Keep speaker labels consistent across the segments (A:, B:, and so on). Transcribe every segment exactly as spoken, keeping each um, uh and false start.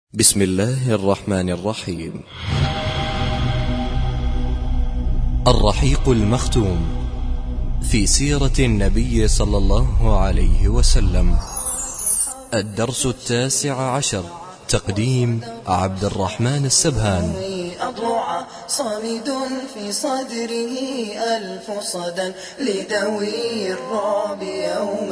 A: بسم الله الرحمن الرحيم. الرحيق المختوم في سيرة النبي صلى الله عليه وسلم. الدرس التاسع عشر. تقديم عبد الرحمن السبهان.
B: صامد في صدره ألف صدى لدوي الرعب يوم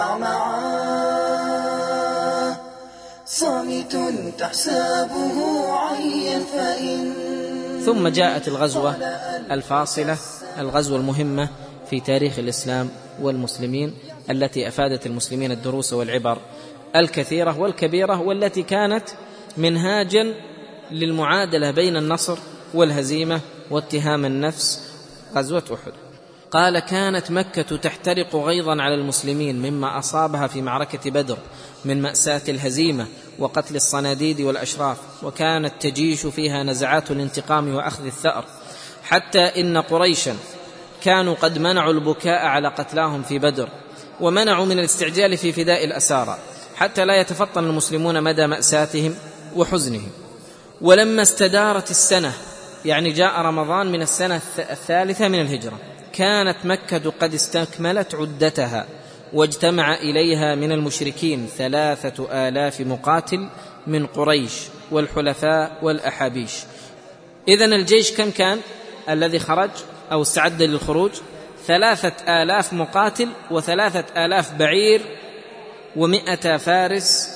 B: المعمعة، صامت تحسبه عيا فإن.
C: ثم جاءت الغزوة الفاصلة، الغزوة المهمة في تاريخ الإسلام والمسلمين، التي أفادت المسلمين الدروس والعبر الكثيرة والكبيرة، والتي كانت منهاجا للمعادلة بين النصر والهزيمة واتهام النفس. غزوة أحد. قال: كانت مكة تحترق غيظا على المسلمين مما أصابها في معركة بدر من مأساة الهزيمة وقتل الصناديد والأشراف، وكانت تجيش فيها نزعات الانتقام وأخذ الثأر، حتى إن قريشا كانوا قد منعوا البكاء على قتلاهم في بدر، ومنعوا من الاستعجال في فداء الأسارى، حتى لا يتفطن المسلمون مدى مأساتهم وحزنهم. ولما استدارت السنة، يعني جاء رمضان من السنة الثالثة من الهجرة، كانت مكة قد استكملت عدتها، واجتمع إليها من المشركين ثلاثة آلاف مقاتل من قريش والحلفاء والأحابيش. إذن الجيش كم كان الذي خرج أو استعد للخروج؟ ثلاثة آلاف مقاتل وثلاثة آلاف بعير ومئة فارس،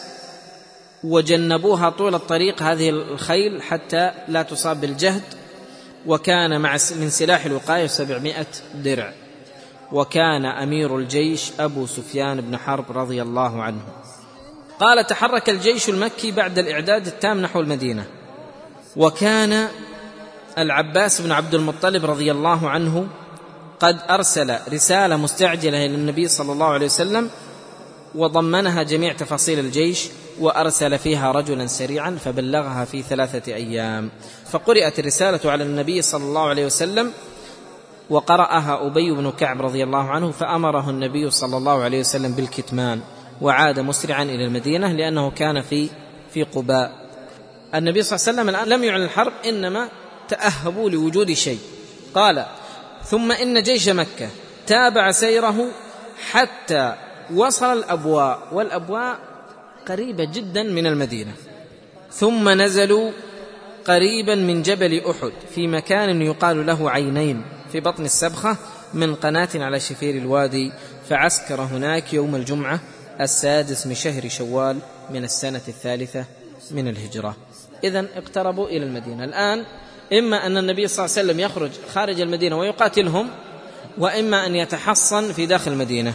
C: وجنبوها طول الطريق هذه الخيل حتى لا تصاب بالجهد، وكان مع من سلاح الوقاية سبعمائة درع. وكان أمير الجيش أبو سفيان بن حرب رضي الله عنه. قال: تحرك الجيش المكي بعد الإعداد التام نحو المدينة، وكان العباس بن عبد المطلب رضي الله عنه قد أرسل رسالة مستعجلة إلى النبي صلى الله عليه وسلم، وضمنها جميع تفاصيل الجيش، وأرسل فيها رجلا سريعا فبلغها في ثلاثة أيام. فقرأت الرسالة على النبي صلى الله عليه وسلم، وقرأها أبي بن كعب رضي الله عنه، فأمره النبي صلى الله عليه وسلم بالكتمان، وعاد مسرعا إلى المدينة لأنه كان في في قباء. النبي صلى الله عليه وسلم الآن لم يعلن الحرب، إنما تأهبوا لوجود شيء. قال: ثم إن جيش مكة تابع سيره حتى وصل الأبواء، والأبواء قريبة جدا من المدينة، ثم نزلوا قريبا من جبل أحد في مكان يقال له عينين في بطن السبخة من قناة على شفير الوادي، فعسكر هناك يوم الجمعة السادس من شهر شوال من السنة الثالثة من الهجرة. إذن اقتربوا إلى المدينة. الآن إما أن النبي صلى الله عليه وسلم يخرج خارج المدينة ويقاتلهم، وإما أن يتحصن في داخل المدينة.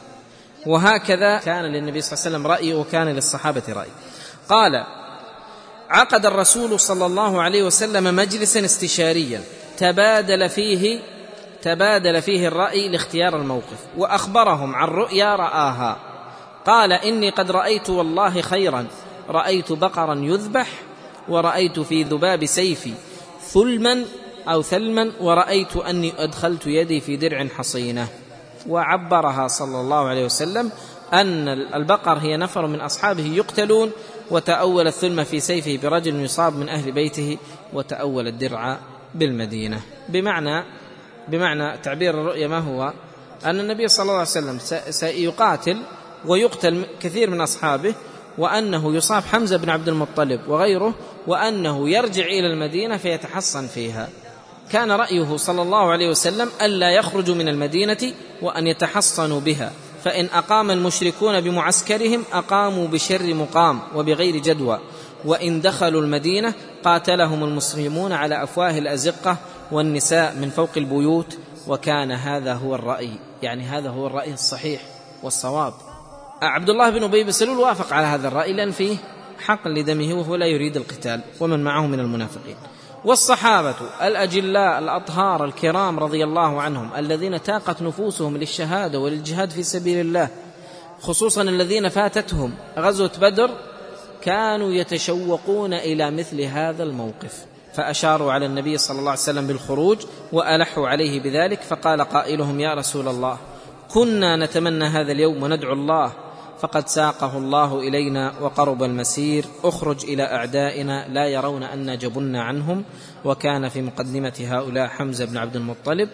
C: وهكذا كان للنبي صلى الله عليه وسلم رأي، وكان للصحابة رأي. قال: عقد الرسول صلى الله عليه وسلم مجلسا استشاريا تبادل فيه تبادل فيه الرأي لاختيار الموقف، وأخبرهم عن رؤيا رآها. قال: إني قد رأيت والله خيرا، رأيت بقرا يذبح، ورأيت في ذباب سيفي ثلما أو ثلما، ورأيت أني أدخلت يدي في درع حصينة. وعبرها صلى الله عليه وسلم أن البقر هي نفر من أصحابه يقتلون، وتأول الثلم في سيفه برجل يصاب من أهل بيته، وتأول الدرع بالمدينة. بمعنى بمعنى تعبير الرؤيا ما هو؟ أن النبي صلى الله عليه وسلم سيقاتل ويقتل كثير من أصحابه، وأنه يصاب حمزة بن عبد المطلب وغيره، وأنه يرجع إلى المدينة فيتحصن فيها. كان رأيه صلى الله عليه وسلم ألا يخرجوا من المدينة وأن يتحصنوا بها، فإن أقام المشركون بمعسكرهم أقاموا بشر مقام وبغير جدوى، وإن دخلوا المدينة قاتلهم المسلمون على أفواه الأزقة والنساء من فوق البيوت. وكان هذا هو الرأي، يعني هذا هو الرأي الصحيح والصواب. عبد الله بن أبي بن سلول وافق على هذا الرأي، لأن فيه حق لدمه وهو لا يريد القتال، ومن معه من المنافقين. والصحابة الأجلاء الأطهار الكرام رضي الله عنهم، الذين تاقت نفوسهم للشهادة وللجهاد في سبيل الله، خصوصا الذين فاتتهم غزوة بدر، كانوا يتشوقون إلى مثل هذا الموقف، فأشاروا على النبي صلى الله عليه وسلم بالخروج، وألحوا عليه بذلك. فقال قائلهم: يا رسول الله، كنا نتمنى هذا اليوم وندعو الله فقد ساقه الله إلينا وقرب المسير، اخرج إلى أعدائنا لا يرون أن جبنا عنهم. وكان في مقدمة هؤلاء حمزة بن عبد المطلب،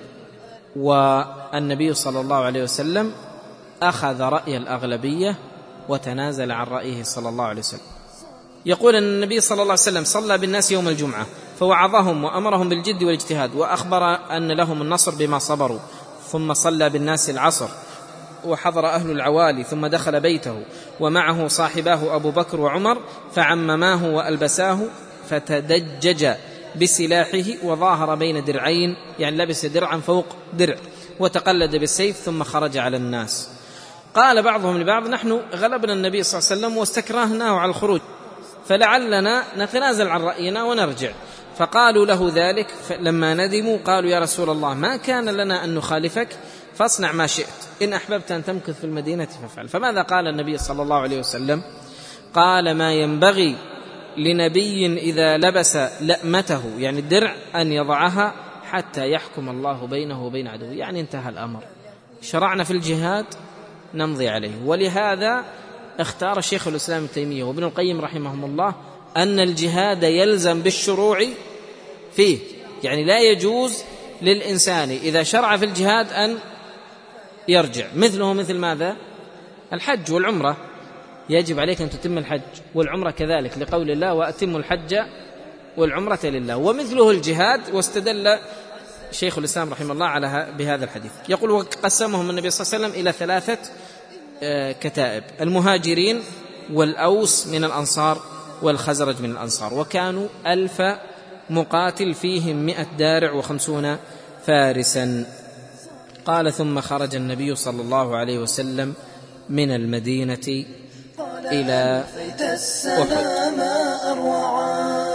C: والنبي صلى الله عليه وسلم أخذ رأي الأغلبية وتنازل عن رأيه صلى الله عليه وسلم. يقول أن النبي صلى الله عليه وسلم صلى بالناس يوم الجمعة فوعظهم وأمرهم بالجد والاجتهاد، وأخبر أن لهم النصر بما صبروا، ثم صلى بالناس العصر وحضر أهل العوالي، ثم دخل بيته ومعه صاحباه أبو بكر وعمر فعمماه وألبساه، فتدجج بسلاحه وظاهر بين درعين، يعني لبس درعا فوق درع، وتقلد بالسيف ثم خرج على الناس. قال بعضهم لبعض: نحن غلبنا النبي صلى الله عليه وسلم واستكرهناه على الخروج، فلعلنا نتنازل عن رأينا ونرجع. فقالوا له ذلك، لما ندموا قالوا: يا رسول الله، ما كان لنا أن نخالفك، فاصنع ما شئت، إن أحببت أن تمكث في المدينة فافعل. فماذا قال النبي صلى الله عليه وسلم؟ قال: ما ينبغي لنبي إذا لبس لأمته، يعني الدرع، أن يضعها حتى يحكم الله بينه وبين عدوه. يعني انتهى الأمر، شرعنا في الجهاد نمضي عليه. ولهذا اختار شيخ الإسلام ابن تيمية وابن القيم رحمهم الله أن الجهاد يلزم بالشروع فيه، يعني لا يجوز للإنسان إذا شرع في الجهاد أن يرجع. مثله مثل ماذا؟ الحج والعمرة، يجب عليك أن تتم الحج والعمرة كذلك، لقول الله: وأتموا الحج والعمرة لله. ومثله الجهاد، واستدل شيخ الإسلام رحمه الله على بهذا الحديث. يقول: وقسمهم النبي صلى الله عليه وسلم إلى ثلاثة كتائب: المهاجرين والأوس من الأنصار والخزرج من الأنصار، وكانوا ألف مقاتل فيهم مئة دارع وخمسون فارسا. قال: ثم خرج النبي صلى الله عليه وسلم من المدينة إلى أحد.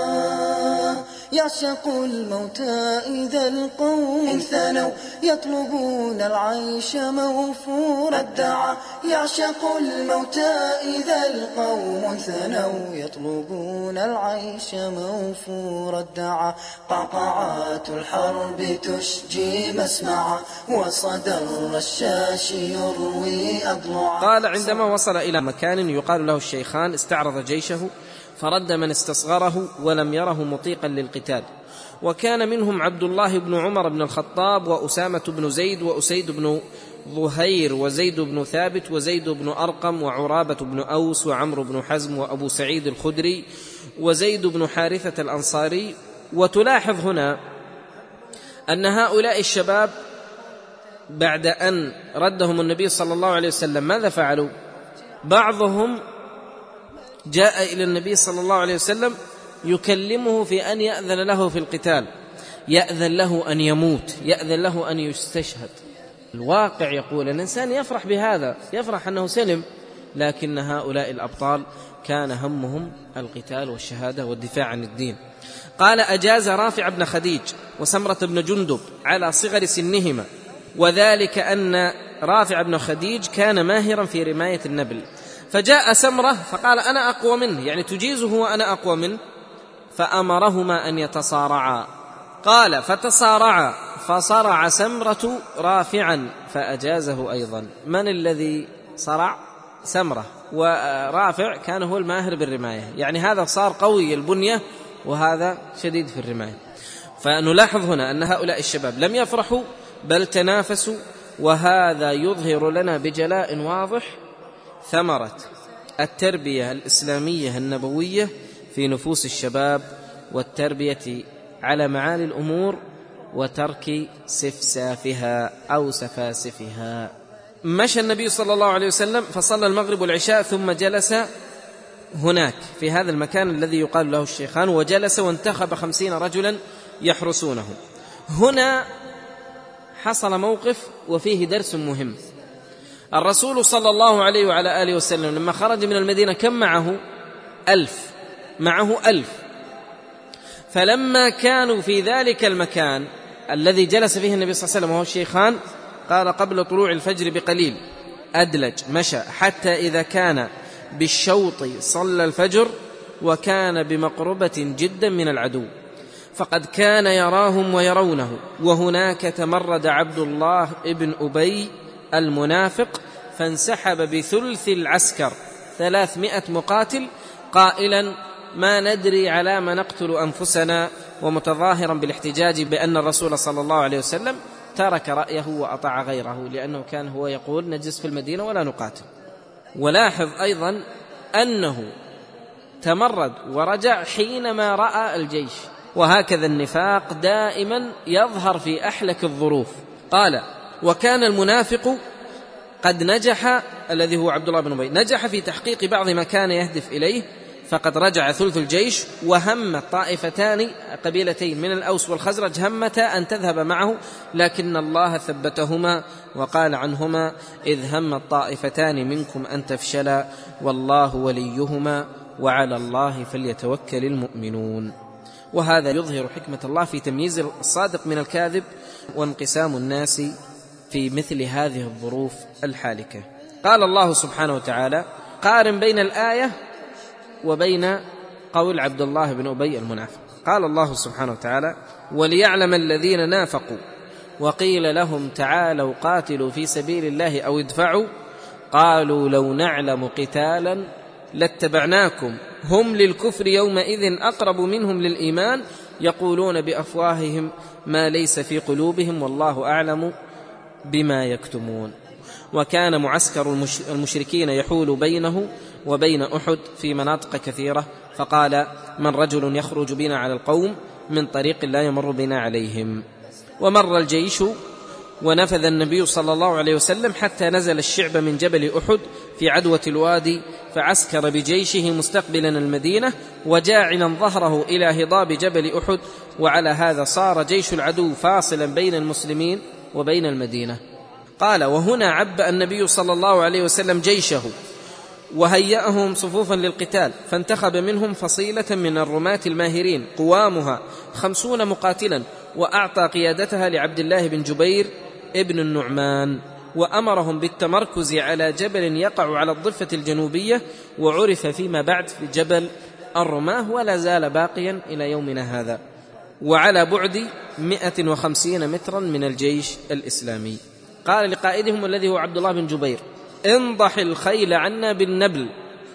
B: يعشق الموت إذا القوم ثنوا يطلبون العيش موفور الدعى. يعشق الموت إذا القوم ثنوا يطلبون العيش موفور الدعى. قعقعات الحرب تشجي مسمعا وصدى الرشاش يروي أضلعا.
C: قال: عندما وصل إلى مكان يقال له الشيخان استعرض جيشه فرد من استصغره ولم يره مطيقا للقتال، وكان منهم عبد الله بن عمر بن الخطاب وأسامة بن زيد وأسيد بن ظهير وزيد بن ثابت وزيد بن أرقم وعرابة بن أوس وعمرو بن حزم وأبو سعيد الخدري وزيد بن حارثة الأنصاري. وتلاحظ هنا أن هؤلاء الشباب بعد أن ردهم النبي صلى الله عليه وسلم ماذا فعلوا؟ بعضهم جاء إلى النبي صلى الله عليه وسلم يكلمه في أن يأذن له في القتال، يأذن له أن يموت، يأذن له أن يستشهد. الواقع يقول الإنسان يفرح بهذا، يفرح أنه سلم، لكن هؤلاء الأبطال كان همهم القتال والشهادة والدفاع عن الدين. قال: أجاز رافع بن خديج وسمرة بن جندب على صغر سنهما، وذلك أن رافع بن خديج كان ماهرا في رماية النبل، فجاء سمرة فقال: أنا أقوى منه، يعني تجيزه وأنا أقوى منه، فأمرهما أن يتصارعا. قال: فتصارعا فصرع سمرة رافعا فأجازه أيضا. من الذي صرع؟ سمرة، ورافع كان هو الماهر بالرماية، يعني هذا صار قوي البنية وهذا شديد في الرماية. فنلاحظ هنا أن هؤلاء الشباب لم يفرحوا بل تنافسوا، وهذا يظهر لنا بجلاء واضح ثمرة التربية الإسلامية النبوية في نفوس الشباب، والتربية على معالي الأمور وترك سفسافها أو سفاسفها. مشى النبي صلى الله عليه وسلم فصلى المغرب والعشاء ثم جلس هناك في هذا المكان الذي يقال له الشيخان، وجلس وانتخب خمسين رجلا يحرسونه. هنا حصل موقف وفيه درس مهم. الرسول صلى الله عليه وعلى آله وسلم لما خرج من المدينة كم معه؟ ألف، معه ألف. فلما كانوا في ذلك المكان الذي جلس فيه النبي صلى الله عليه وسلم وهو الشيخان، قال: قبل طلوع الفجر بقليل أدلج مشى حتى إذا كان بالشوط صلى الفجر، وكان بمقربة جدا من العدو، فقد كان يراهم ويرونه. وهناك تمرد عبد الله ابن أبي المنافق فانسحب بثلث العسكر ثلاثمائة مقاتل قائلا: ما ندري على ما نقتل أنفسنا، ومتظاهرا بالاحتجاج بأن الرسول صلى الله عليه وسلم ترك رأيه وأطاع غيره، لأنه كان هو يقول: نجلس في المدينة ولا نقاتل. ولاحظ أيضا أنه تمرد ورجع حينما رأى الجيش، وهكذا النفاق دائما يظهر في أحلك الظروف. قال: وكان المنافق قد نجح، الذي هو عبد الله بن أبي، نجح في تحقيق بعض ما كان يهدف إليه، فقد رجع ثلث الجيش، وهم طائفتان قبيلتين من الأوس والخزرج همتا أن تذهب معه، لكن الله ثبتهما وقال عنهما: إذ هم الطائفتان منكم أن تفشلا والله وليهما وعلى الله فليتوكل المؤمنون. وهذا يظهر حكمة الله في تمييز الصادق من الكاذب وانقسام الناس في مثل هذه الظروف الحالكة. قال الله سبحانه وتعالى: قارن بين الآية وبين قول عبد الله بن أبي المنافق. قال الله سبحانه وتعالى: وليعلم الذين نافقوا وقيل لهم تعالوا قاتلوا في سبيل الله أو ادفعوا قالوا لو نعلم قتالا لاتبعناكم هم للكفر يومئذ أقرب منهم للإيمان يقولون بأفواههم ما ليس في قلوبهم والله أعلم بما يكتمون. وكان معسكر المشركين يحول بينه وبين أحد في مناطق كثيرة، فقال: من رجل يخرج بنا على القوم من طريق لا يمر بنا عليهم. ومر الجيش ونفذ النبي صلى الله عليه وسلم حتى نزل الشعب من جبل أحد في عدوة الوادي، فعسكر بجيشه مستقبلا المدينة وجاعلا ظهره إلى هضاب جبل أحد، وعلى هذا صار جيش العدو فاصلا بين المسلمين وبين المدينة. قال: وهنا عبأ النبي صلى الله عليه وسلم جيشه وهيأهم صفوفا للقتال، فانتخب منهم فصيلة من الرماة الماهرين قوامها خمسون مقاتلا، وأعطى قيادتها لعبد الله بن جبير ابن النعمان، وأمرهم بالتمركز على جبل يقع على الضفة الجنوبية، وعرف فيما بعد في جبل الرماه، ولا زال باقيا إلى يومنا هذا، وعلى بعد مئة وخمسين مترا من الجيش الإسلامي. قال لقائدهم الذي هو عبد الله بن جبير: انضح الخيل عنا بالنبل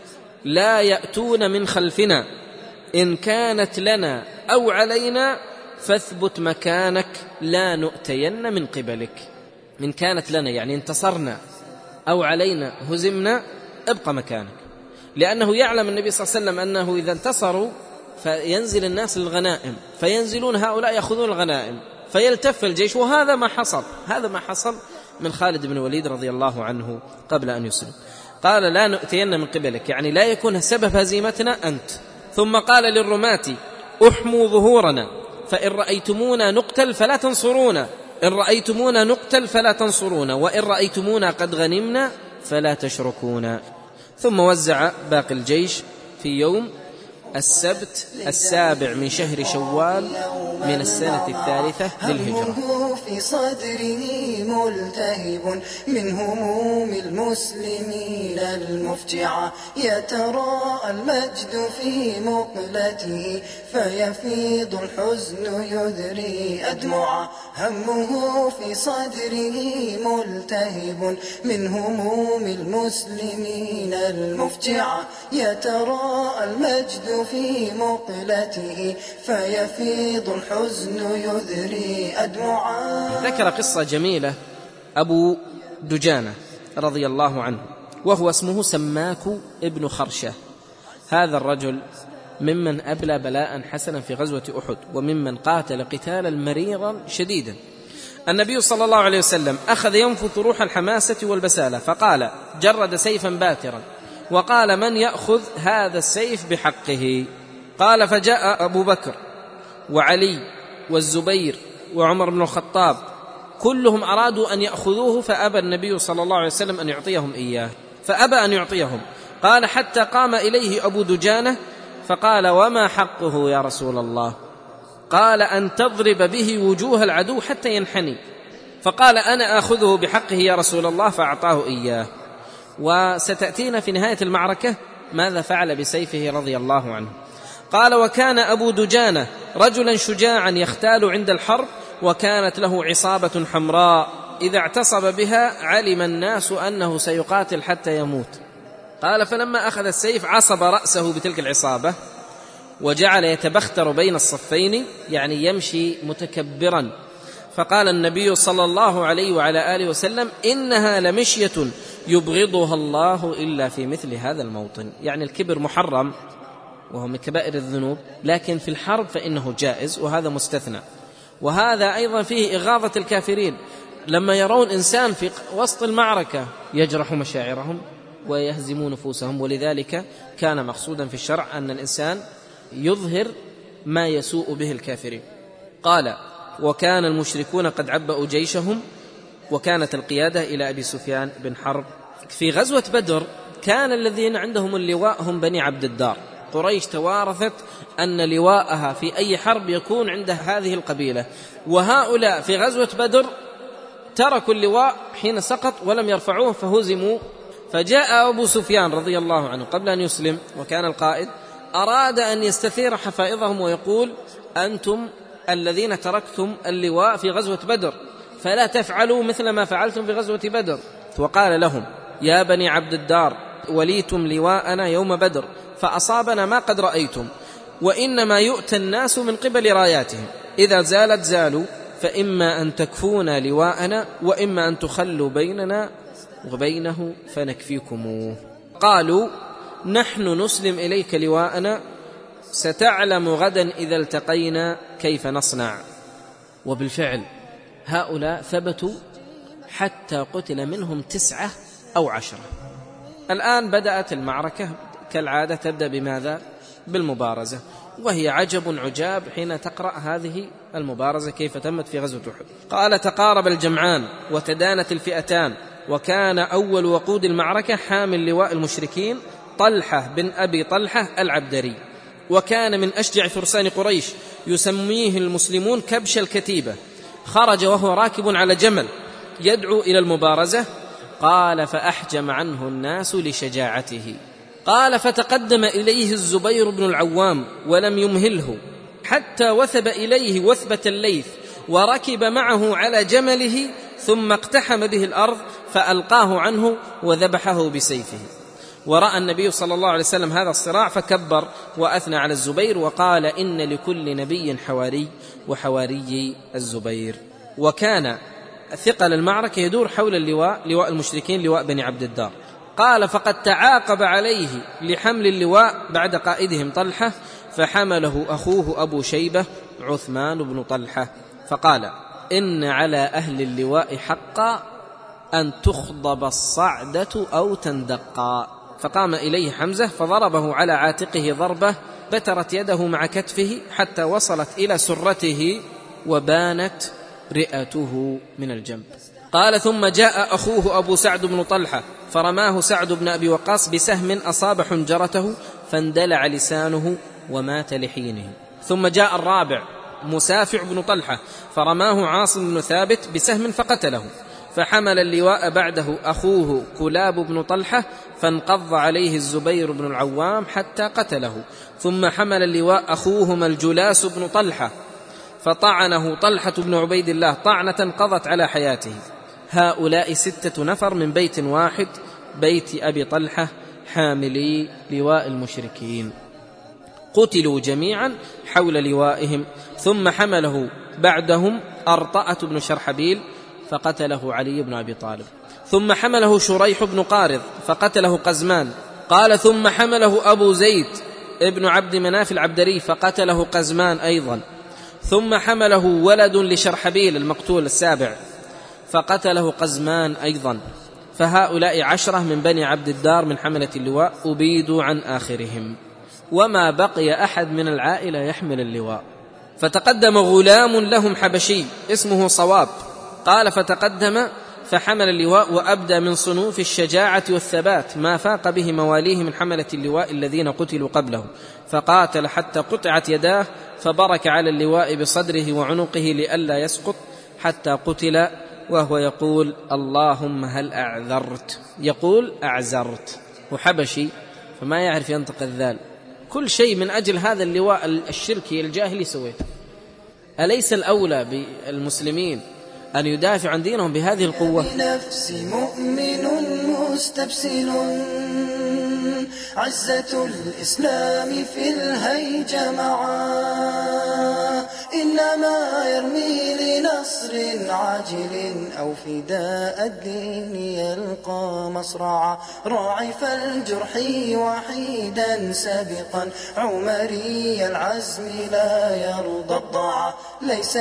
C: لا يأتون من خلفنا، إن كانت لنا أو علينا فاثبت مكانك لا نؤتين من قبلك. من كانت لنا يعني انتصرنا، أو علينا هزمنا، ابقى مكانك، لأنه يعلم النبي صلى الله عليه وسلم أنه إذا انتصروا فينزل الناس للغنائم، فينزلون هؤلاء يأخذون الغنائم، فيلتف الجيش. وهذا ما حصل، هذا ما حصل من خالد بن الوليد رضي الله عنه قبل أن يسلم. قال: لا نؤتين من قبلك، يعني لا يكون سبب هزيمتنا أنت. ثم قال للرماة: احموا ظهورنا، فإن رأيتمونا نقتل فلا تنصرونا، إن رأيتمونا نقتل فلا تنصرونا، وإن رأيتمونا قد غنمنا فلا تشركونا. ثم وزع باقي الجيش في يوم السبت السابع من شهر شوال من السنة الثالثة للهجرة.
B: في صدره ملتهب من هموم المسلمين المفجعة، يتراءى المجد في مقلته فيفيض الحزن يذري أدمعا. همه في صدره ملتهب من هموم المسلمين المفجعة، يتراءى المجد في مقلته فيفيض الحزن يذري أدمعا.
C: ذكر قصة جميلة أبو دجانة رضي الله عنه، وهو اسمه سماك ابن خرشة. هذا الرجل ممن أبلى بلاء حسنا في غزوة أحد، وممن قاتل قتالا مريرا شديدا. النبي صلى الله عليه وسلم أخذ ينفث روح الحماسة والبسالة، فقال: جرد سيفا باترا، وقال: من يأخذ هذا السيف بحقه؟ قال: فجاء أبو بكر وعلي والزبير وعمر بن الخطاب، كلهم أرادوا أن يأخذوه، فأبى النبي صلى الله عليه وسلم أن يعطيهم إياه، فأبى أن يعطيهم. قال: حتى قام إليه أبو دجانة فقال: وما حقه يا رسول الله؟ قال: أن تضرب به وجوه العدو حتى ينحني. فقال: أنا آخذه بحقه يا رسول الله، فأعطاه إياه. وستأتينا في نهاية المعركة ماذا فعل بسيفه رضي الله عنه. قال: وكان أبو دجانة رجلا شجاعا يختال عند الحرب، وكانت له عصابة حمراء إذا اعتصب بها علم الناس أنه سيقاتل حتى يموت. قال فلما أخذ السيف عصب رأسه بتلك العصابة وجعل يتبختر بين الصفين، يعني يمشي متكبرا. فقال النبي صلى الله عليه وعلى آله وسلم إنها لمشية يبغضها الله إلا في مثل هذا الموطن. يعني الكبر محرم وهو من كبائر الذنوب، لكن في الحرب فإنه جائز، وهذا مستثنى. وهذا أيضا فيه إغاظة الكافرين لما يرون إنسان في وسط المعركة يجرح مشاعرهم ويهزم نفوسهم. ولذلك كان مقصودا في الشرع أن الإنسان يظهر ما يسوء به الكافرين. قال وكان المشركون قد عبأوا جيشهم، وكانت القيادة إلى أبي سفيان بن حرب. في غزوة بدر كان الذين عندهم اللواء هم بني عبد الدار. قريش توارثت أن لواءها في أي حرب يكون عند هذه القبيلة، وهؤلاء في غزوة بدر تركوا اللواء حين سقط ولم يرفعوه فهزموا. فجاء أبو سفيان رضي الله عنه قبل أن يسلم وكان القائد، أراد أن يستثير حفائظهم ويقول أنتم الذين تركتم اللواء في غزوة بدر فلا تفعلوا مثل ما فعلتم في غزوة بدر. وقال لهم يا بني عبد الدار وليتم لواءنا يوم بدر فأصابنا ما قد رأيتم، وإنما يؤتى الناس من قبل راياتهم، إذا زالت زالوا، فإما أن تكفونا لواءنا وإما أن تخلوا بيننا وبينه فنكفيكموه. قالوا نحن نسلم إليك لواءنا، ستعلم غدا إذا التقينا كيف نصنع. وبالفعل هؤلاء ثبتوا حتى قتل منهم تسعة أو عشرة. الآن بدأت المعركة كالعادة، تبدأ بماذا؟ بالمبارزة، وهي عجب عجاب حين تقرأ هذه المبارزة كيف تمت في غزوة أحد. قال تقارب الجمعان وتدانت الفئتان، وكان أول وقود المعركة حامل لواء المشركين طلحة بن أبي طلحة العبدري، وكان من أشجع فرسان قريش، يسميه المسلمون كبش الكتيبة. خرج وهو راكب على جمل يدعو إلى المبارزة. قال فأحجم عنه الناس لشجاعته. قال فتقدم إليه الزبير بن العوام ولم يمهله حتى وثب إليه وثبة الليث، وركب معه على جمله، ثم اقتحم به الأرض فألقاه عنه وذبحه بسيفه. ورأى النبي صلى الله عليه وسلم هذا الصراع فكبر وأثنى على الزبير وقال إن لكل نبي حواري وحواري الزبير. وكان ثقل المعركة يدور حول اللواء، لواء المشركين لواء بني عبد الدار. قال فقد تعاقب عليه لحمل اللواء بعد قائدهم طلحة، فحمله أخوه أبو شيبة عثمان بن طلحة، فقال إن على أهل اللواء حقا أن تخضب الصعدة أو تندقا. فقام إليه حمزة فضربه على عاتقه ضربة بترت يده مع كتفه حتى وصلت إلى سرته وبانت رئته من الجنب. قال ثم جاء أخوه أبو سعد بن طلحة فرماه سعد بن أبي وقاص بسهم أصاب حنجرته فاندلع لسانه ومات لحينه. ثم جاء الرابع مسافع بن طلحة فرماه عاصم بن ثابت بسهم فقتله. فحمل اللواء بعده أخوه كلاب بن طلحة فانقض عليه الزبير بن العوام حتى قتله. ثم حمل اللواء أخوهما الجلاس بن طلحة فطعنه طلحة بن عبيد الله طعنة قضت على حياته. هؤلاء ستة نفر من بيت واحد، بيت أبي طلحة حاملي لواء المشركين، قتلوا جميعا حول لوائهم. ثم حمله بعدهم أرطأة بن شرحبيل فقتله علي بن أبي طالب. ثم حمله شريح بن قارض فقتله قزمان. قال ثم حمله أبو زيد ابن عبد مناف العبدري فقتله قزمان أيضا. ثم حمله ولد لشرحبيل المقتول السابع فقتله قزمان أيضا. فهؤلاء عشرة من بني عبد الدار من حملة اللواء أبيدوا عن آخرهم، وما بقي أحد من العائلة يحمل اللواء. فتقدم غلام لهم حبشي اسمه صواب. قال فتقدم فحمل اللواء وأبدى من صنوف الشجاعة والثبات ما فاق به مواليه من حملة اللواء الذين قتلوا قبله، فقاتل حتى قطعت يداه، فبرك على اللواء بصدره وعنقه لئلا يسقط حتى قتل وهو يقول اللهم هل أعذرت، يقول أعزرت، وحبشي فما يعرف ينطق الذال. كل شيء من أجل هذا اللواء الشركي الجاهلي سويته. أليس الأولى بالمسلمين أن يدافع عن دينهم بهذه القوة.
B: بنفسي مؤمن مستبسل عزة الإسلام في الهيج معا، إنما يرمي لنصر عاجل أو فداء الدين يلقى مصرعا، راعف الجرح وحيدا سابقا عمري العزم لا يرضى الضاع، ليس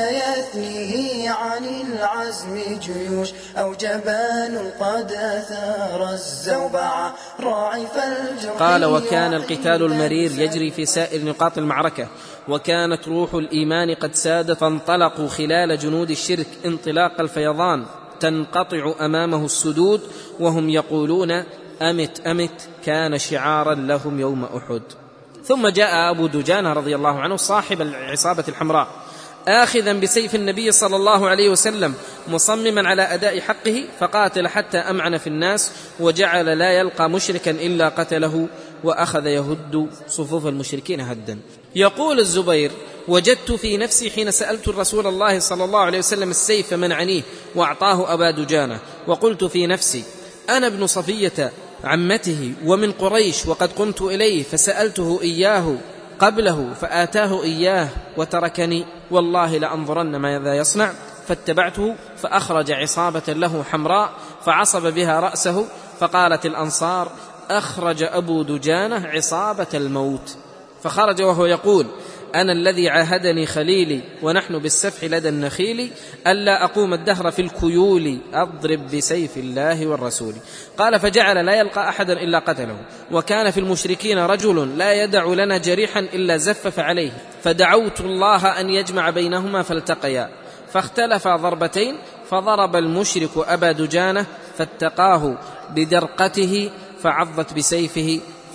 B: يثنيه عن العزم جيوش أو جبان قد أثار الزوبعة، راعف الجرح.
C: قال: وكان القتال المرير يجري في سائر نقاط المعركة، وكانت روح الإيمان قد ساد، فانطلقوا خلال جنود الشرك انطلاق الفيضان، تنقطع أمامه السدود وهم يقولون أمت أمت، كان شعارا لهم يوم أحد. ثم جاء أبو دجانة رضي الله عنه صاحب العصابة الحمراء آخذا بسيف النبي صلى الله عليه وسلم مصمما على أداء حقه، فقاتل حتى أمعن في الناس، وجعل لا يلقى مشركا إلا قتله، وأخذ يهد صفوف المشركين هدا. يقول الزبير: وجدت في نفسي حين سألت الرسول الله صلى الله عليه وسلم السيف فمنعنيه وأعطاه أبا دجانة، وقلت في نفسي: أنا ابن صفية عمته ومن قريش، وقد قمت إليه فسألته إياه قبله فآتاه إياه وتركني، والله لأنظرن ماذا يصنع. فاتبعته فأخرج عصابة له حمراء فعصب بها رأسه، فقالت الأنصار: أخرج أبو دجانة عصابة الموت. فخرج وهو يقول: أنا الذي عاهدني خليلي ونحن بالسفح لدى النخيل، ألا أقوم الدهر في الكيول أضرب بسيف الله والرسول. قال: فجعل لا يلقى أحدا إلا قتله، وكان في المشركين رجل لا يدع لنا جريحا إلا زفف عليه، فدعوت الله أن يجمع بينهما فالتقيا، فاختلفا ضربتين، فضرب المشرك أبا دجانة فاتقاه بدرقته فعضت بسيفه،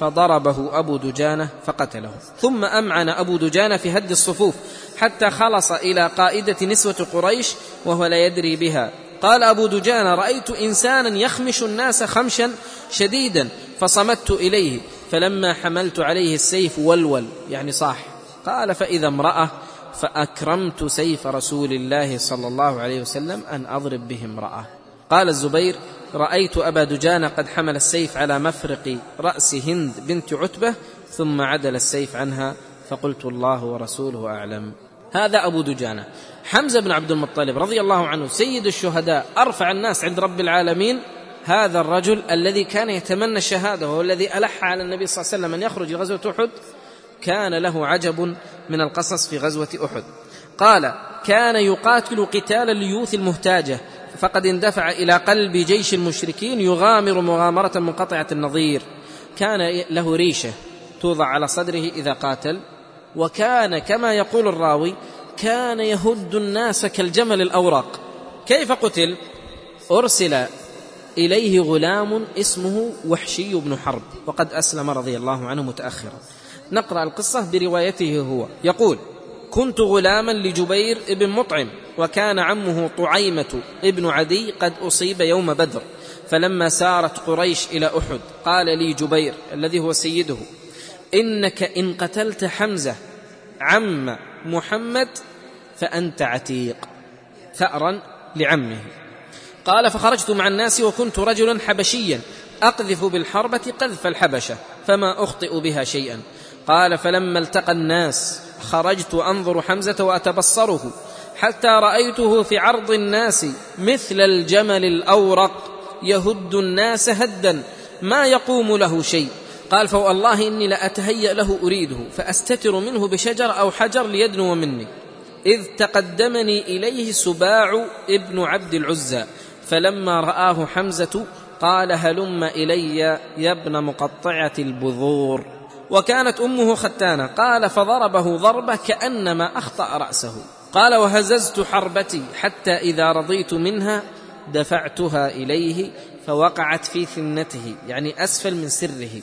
C: فضربه أبو دجانة فقتله. ثم أمعن أبو دجانة في هد الصفوف حتى خلص إلى قائدة نسوة قريش وهو لا يدري بها. قال أبو دجانة: رأيت إنسانا يخمش الناس خمشا شديدا فصمت إليه، فلما حملت عليه السيف ولول يعني صاح. قال: فإذا امرأة، فأكرمت سيف رسول الله صلى الله عليه وسلم أن أضرب به امرأة. قال الزبير: رأيت أبا دجانة قد حمل السيف على مفرق رأس هند بنت عتبة، ثم عدل السيف عنها، فقلت الله ورسوله أعلم. هذا أبو دجانة. حمزة بن عبد المطلب رضي الله عنه سيد الشهداء، أرفع الناس عند رب العالمين، هذا الرجل الذي كان يتمنى الشهادة وهو الذي ألح على النبي صلى الله عليه وسلم أن يخرج غزوة أحد، كان له عجب من القصص في غزوة أحد. قال: كان يقاتل قتال الليوث المهتاجة، فقد اندفع إلى قلب جيش المشركين يغامر مغامرة منقطعة النظير. كان له ريشة توضع على صدره إذا قاتل، وكان كما يقول الراوي كان يهد الناس كالجمل الأورق. كيف قتل؟ أرسل إليه غلام اسمه وحشي بن حرب، وقد أسلم رضي الله عنه متأخرا. نقرأ القصة بروايته هو. يقول: كنت غلاما لجبير ابن مطعم، وكان عمه طعيمة ابن عدي قد أصيب يوم بدر، فلما سارت قريش إلى أحد قال لي جبير الذي هو سيده: إنك إن قتلت حمزة عم محمد فأنت عتيق، ثأرا لعمه. قال: فخرجت مع الناس، وكنت رجلا حبشيا أقذف بالحربة قذف الحبشة فما أخطئ بها شيئا. قال: فلما التقى الناس خرجت أنظر حمزة وأتبصره، حتى رأيته في عرض الناس مثل الجمل الأورق يهد الناس هدا ما يقوم له شيء. قال: فوالله إني لأتهيأ له أريده فأستتر منه بشجر أو حجر ليدنو مني، إذ تقدمني إليه سباع ابن عبد العزى، فلما رآه حمزة قال: هلم إلي يا ابن مقطعة البذور. وكانت أمه ختانة. قال: فضربه ضربة كأنما أخطأ رأسه. قال: وهززت حربتي حتى إذا رضيت منها دفعتها إليه فوقعت في ثنته، يعني أسفل من سره،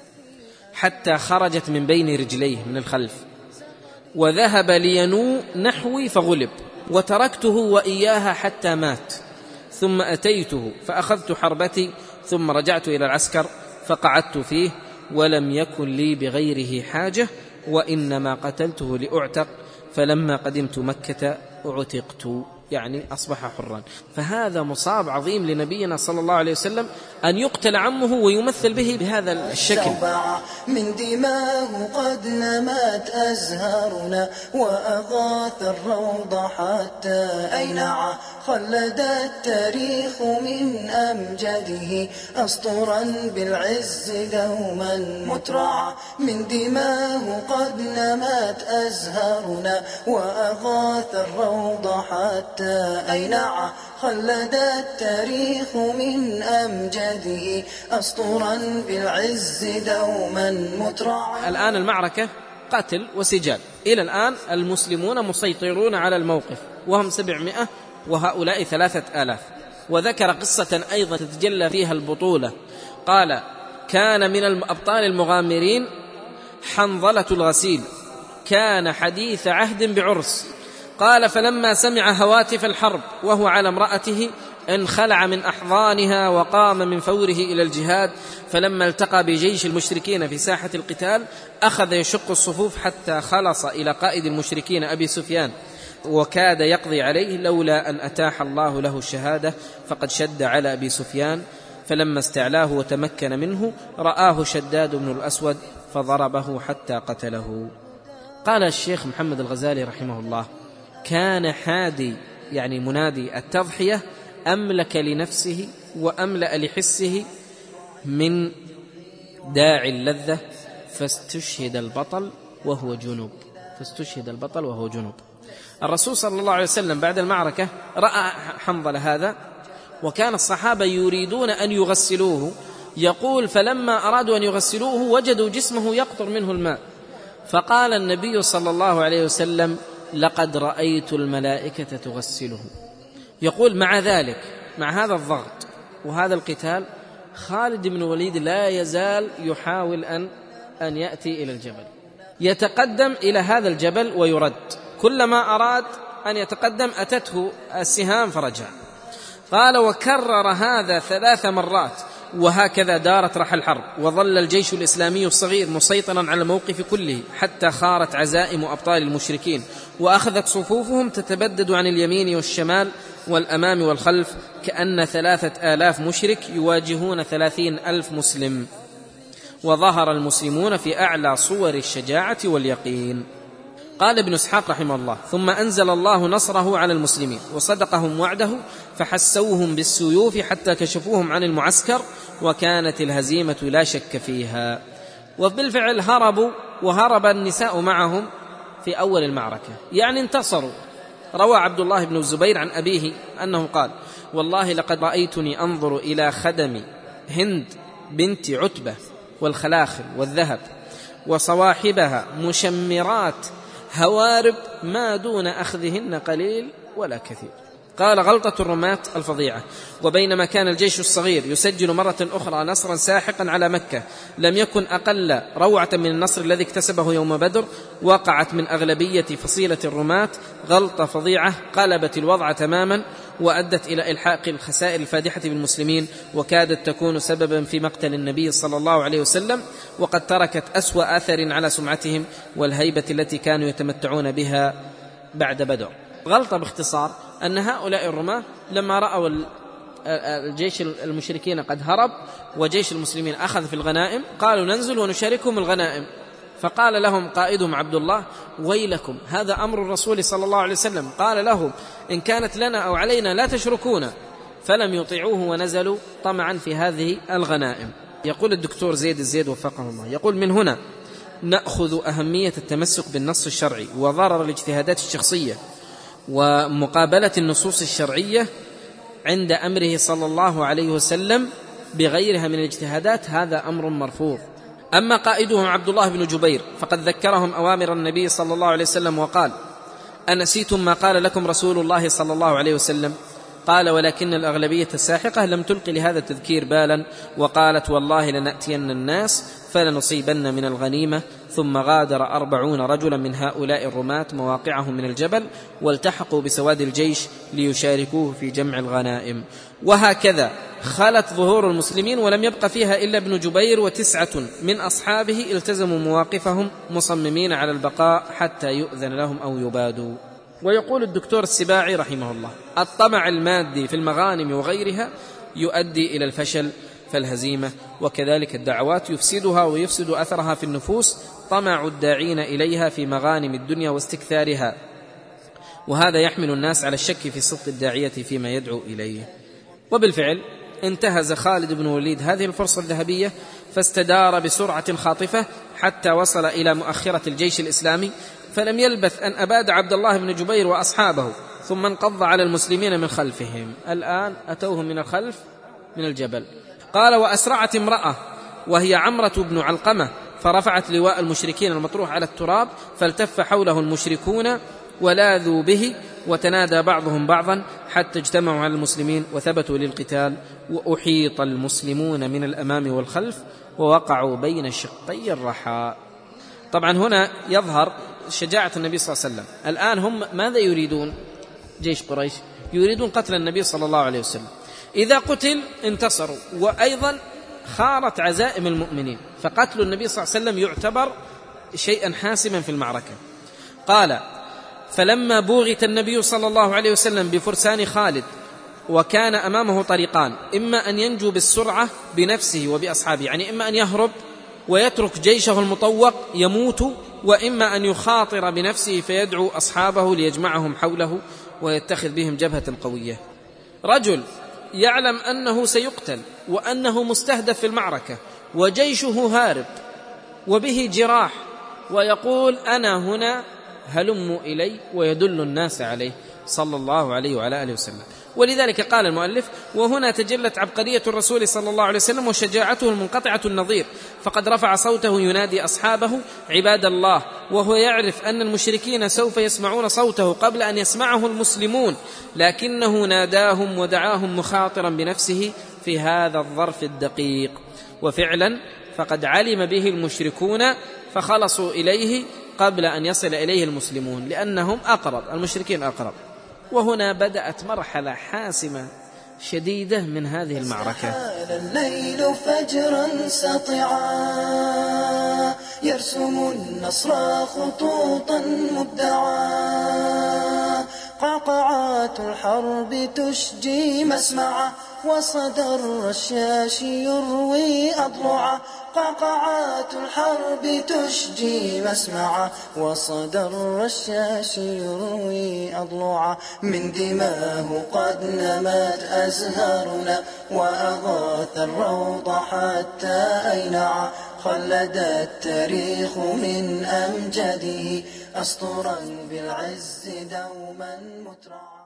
C: حتى خرجت من بين رجليه من الخلف، وذهب لينو نحوي فغلب، وتركته وإياها حتى مات. ثم أتيته فأخذت حربتي، ثم رجعت إلى العسكر فقعدت فيه، ولم يكن لي بغيره حاجة، وإنما قتلته لأعتق، فلما قدمت مكة أعتقت. يعني أصبح حرا. فهذا مصاب عظيم لنبينا صلى الله عليه وسلم أن يقتل عمه ويمثل به بهذا الشكل.
B: من دماه قد نمت أزهارنا وأغاث الروض حتى أينع خلد التاريخ من أمجده أسطرا بالعز دوما مترعا. من دماه قد نمت أزهارنا وأغاث الروض حتى أينع خلد التاريخ من أمجده أسطرا بالعز دوما مترعا.
C: الآن المعركة قتل وسجال، إلى الآن المسلمون مسيطرون على الموقف وهم سبعمائة وهؤلاء ثلاثة آلاف. وذكر قصة أيضا تتجلى فيها البطولة، قال: كان من الأبطال المغامرين حنظلة الغسيل، كان حديث عهد بعرس. قال: فلما سمع هواتف الحرب وهو على امرأته انخلع من أحضانها وقام من فوره إلى الجهاد. فلما التقى بجيش المشركين في ساحة القتال أخذ يشق الصفوف حتى خلص إلى قائد المشركين أبي سفيان وكاد يقضي عليه لولا أن أتاح الله له الشهادة، فقد شد على أبي سفيان. فلما استعلاه وتمكن منه رآه شداد بن الأسود فضربه حتى قتله. قال الشيخ محمد الغزالي رحمه الله: كان حادي يعني منادي التضحية أملك لنفسه وأملأ لحسه من داعي اللذة، فاستشهد البطل وهو جنوب فاستشهد البطل وهو جنوب. الرسول صلى الله عليه وسلم بعد المعركة رأى حنظلة هذا، وكان الصحابة يريدون أن يغسلوه. يقول: فلما أرادوا أن يغسلوه وجدوا جسمه يقطر منه الماء، فقال النبي صلى الله عليه وسلم: لقد رأيت الملائكة تغسله. يقول: مع ذلك مع هذا الضغط وهذا القتال خالد بن الوليد لا يزال يحاول أن أن يأتي إلى الجبل، يتقدم إلى هذا الجبل ويرد، كلما أراد أن يتقدم أتته السهام فرجع. قال: وكرر هذا ثلاث مرات، وهكذا دارت رحى الحرب، وظل الجيش الإسلامي الصغير مسيطرا على الموقف كله حتى خارت عزائم أبطال المشركين، وأخذت صفوفهم تتبدد عن اليمين والشمال والأمام والخلف، كأن ثلاثة آلاف مشرك يواجهون ثلاثين ألف مسلم. وظهر المسلمون في أعلى صور الشجاعة واليقين. قال ابن إسحاق رحمه الله: ثم أنزل الله نصره على المسلمين وصدقهم وعده، فحسوهم بالسيوف حتى كشفوهم عن المعسكر، وكانت الهزيمة لا شك فيها. وبالفعل هربوا، وهرب النساء معهم في أول المعركة، يعني انتصروا. روى عبد الله بن الزبير عن أبيه أنه قال: والله لقد رأيتني أنظر إلى خدم هند بنت عتبة والخلاخل والذهب وصواحبها مشمرات هوارب ما دون أخذهن قليل ولا كثير. قال: غلطة الرماة الفظيعة. وبينما كان الجيش الصغير يسجل مرة أخرى نصرا ساحقا على مكة لم يكن أقل روعة من النصر الذي اكتسبه يوم بدر، وقعت من أغلبية فصيلة الرماة غلطة فظيعة قلبت الوضع تماما، وأدت إلى إلحاق الخسائر الفادحة بالمسلمين، وكادت تكون سببا في مقتل النبي صلى الله عليه وسلم، وقد تركت أسوأ أثر على سمعتهم والهيبة التي كانوا يتمتعون بها بعد بدر. غلطة باختصار أن هؤلاء الرماة لما رأوا الجيش المشركين قد هرب وجيش المسلمين أخذ في الغنائم قالوا: ننزل ونشاركهم الغنائم. فقال لهم قائدهم عبد الله: ويلكم، هذا أمر الرسول صلى الله عليه وسلم، قال لهم: إن كانت لنا أو علينا لا تشركونا. فلم يطيعوه ونزلوا طمعا في هذه الغنائم. يقول الدكتور زيد الزيد وفقه الله، يقول: من هنا نأخذ أهمية التمسك بالنص الشرعي وضرر الاجتهادات الشخصية ومقابلة النصوص الشرعية عند أمره صلى الله عليه وسلم بغيرها من الاجتهادات، هذا أمر مرفوض. أما قائدهم عبد الله بن جبير فقد ذكرهم أوامر النبي صلى الله عليه وسلم وقال: أنسيتم ما قال لكم رسول الله صلى الله عليه وسلم؟ قال: ولكن الأغلبية الساحقة لم تلقي لهذا التذكير بالا، وقالت: والله لنأتين الناس فلنصيبن من الغنيمة. ثم غادر أربعون رجلا من هؤلاء الرماة مواقعهم من الجبل، والتحقوا بسواد الجيش ليشاركوه في جمع الغنائم. وهكذا خلت ظهور المسلمين ولم يبق فيها إلا ابن جبير وتسعة من أصحابه التزموا مواقفهم مصممين على البقاء حتى يؤذن لهم أو يبادوا. ويقول الدكتور السباعي رحمه الله: الطمع المادي في المغانم وغيرها يؤدي إلى الفشل فالهزيمة، وكذلك الدعوات يفسدها ويفسد أثرها في النفوس طمع الداعين إليها في مغانم الدنيا واستكثارها، وهذا يحمل الناس على الشك في صدق الداعية فيما يدعو إليه. وبالفعل انتهز خالد بن الوليد هذه الفرصة الذهبية فاستدار بسرعة خاطفة حتى وصل إلى مؤخرة الجيش الإسلامي، فلم يلبث أن أباد عبد الله بن جبير وأصحابه، ثم انقض على المسلمين من خلفهم. الآن أتوهم من الخلف من الجبل. قال: وأسرعت امرأة وهي عمرة بن علقمة فرفعت لواء المشركين المطروح على التراب، فالتف حوله المشركون ولاذوا به، وتنادى بعضهم بعضا حتى اجتمعوا على المسلمين وثبتوا للقتال، وأحيط المسلمون من الأمام والخلف ووقعوا بين شقي الرحاء. طبعا هنا يظهر شجاعة النبي صلى الله عليه وسلم. الآن هم ماذا يريدون؟ جيش قريش يريدون قتل النبي صلى الله عليه وسلم، إذا قتل انتصروا، وأيضا خارت عزائم المؤمنين، فقتل النبي صلى الله عليه وسلم يعتبر شيئا حاسما في المعركة. قال: فلما بوغت النبي صلى الله عليه وسلم بفرسان خالد وكان أمامه طريقان، إما أن ينجو بالسرعة بنفسه وبأصحابه، يعني إما أن يهرب ويترك جيشه المطوق يموت، وإما أن يخاطر بنفسه فيدعو أصحابه ليجمعهم حوله ويتخذ بهم جبهة قوية. رجل يعلم أنه سيقتل وأنه مستهدف في المعركة وجيشه هارب وبه جراح، ويقول: أنا هنا هلموا إلي، ويدل الناس عليه صلى الله عليه وعلى آله وسلم. ولذلك قال المؤلف: وهنا تجلت عبقرية الرسول صلى الله عليه وسلم وشجاعته المنقطعة النظير، فقد رفع صوته ينادي أصحابه: عباد الله، وهو يعرف أن المشركين سوف يسمعون صوته قبل أن يسمعه المسلمون، لكنه ناداهم ودعاهم مخاطرا بنفسه في هذا الظرف الدقيق. وفعلا فقد علم به المشركون فخلصوا إليه قبل أن يصل إليه المسلمون، لأنهم أقرب، المشركين أقرب. وهنا بدأت مرحلة حاسمة شديدة من هذه المعركة.
B: الليل فجرا سطعا يرسم النصر خطوطا مبدعا، قعقعات الحرب تشجي مسمعا، وصدى الرشاش يروي أضلعا، قعقعات الحرب تشجي مسمعا، وصدى الرشاش يروي أضلعا، من دماه قد نمت أزهارنا، وأغاث الروض حتى أينعا، خلد التاريخ من أمجده أسطرا بالعز دوما مترعا.